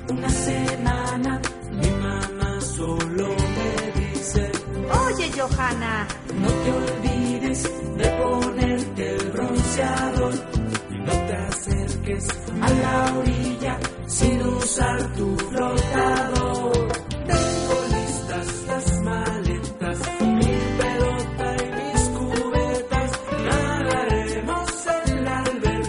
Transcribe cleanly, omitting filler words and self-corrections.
una semana, mi mamá solo me dice: Oye, Johanna, no te olvides de ponerte el bronceador y no te acerques a la orilla sin usar tu